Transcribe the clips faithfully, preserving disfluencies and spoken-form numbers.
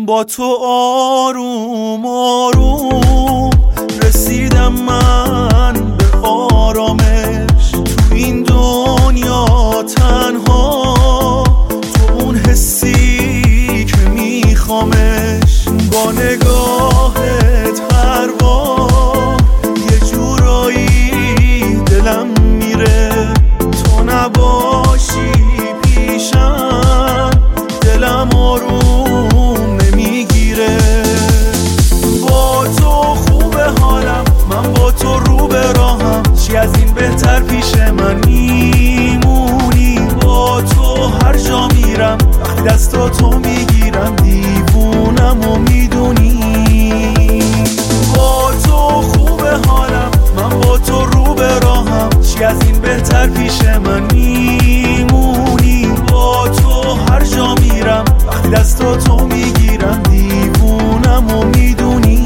با تو آروم آروم رسیدم من به آرامش. تو این دنیا تنها تو اون حسی که میخوامش. با نگاهت هر بار یه جورایی دلم میره. تو نباشی پیشم دلم آروم نمیگیره. با تو خوبه حالم، من با تو رو به راهم. چی از این بهتر پیش من میمونی. با تو هر جا میرم وقتی دستاتو میگیرم دیوونم و میدونی. با تو خوبه حالم، من با تو رو به راهم. چی از این بهتر پیش من میمونی. با تو هر جا میرم وقتی دستاتو میگیرم دیوونم و میدونی.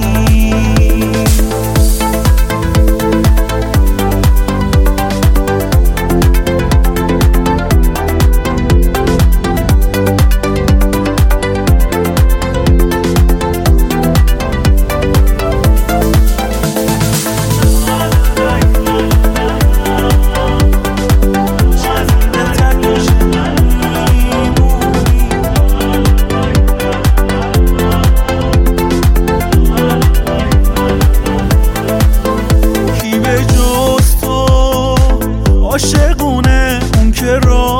عاشقونه اون که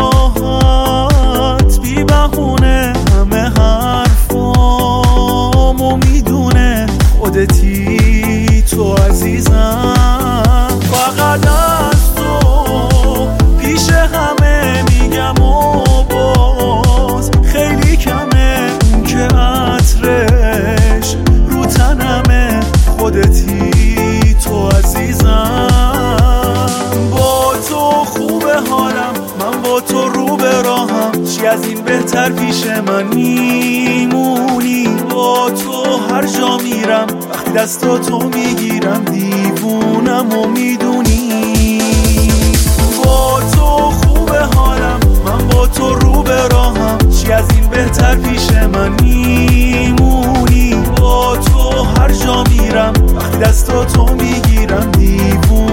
راحت بی بهونه همه حرفامو میدونه. خودتی تو عزیزم، فقط از تو پیش همه میگم و باز خیلی کمه. اون که عطرش رو تنمه. خودتی تو عزیزم. خوبه حالم، من با تو رو به راهم. چی از این بهتر پیش من میمونی. با تو هر جا میرم وقتی دستاتو میگیرم دیوونم و میدونی. با تو خوبه حالم، من با تو رو به راهم. چی از این بهتر پیش من میمونی. با تو هر جا میرم وقتی دستاتو میگیرم دیوونم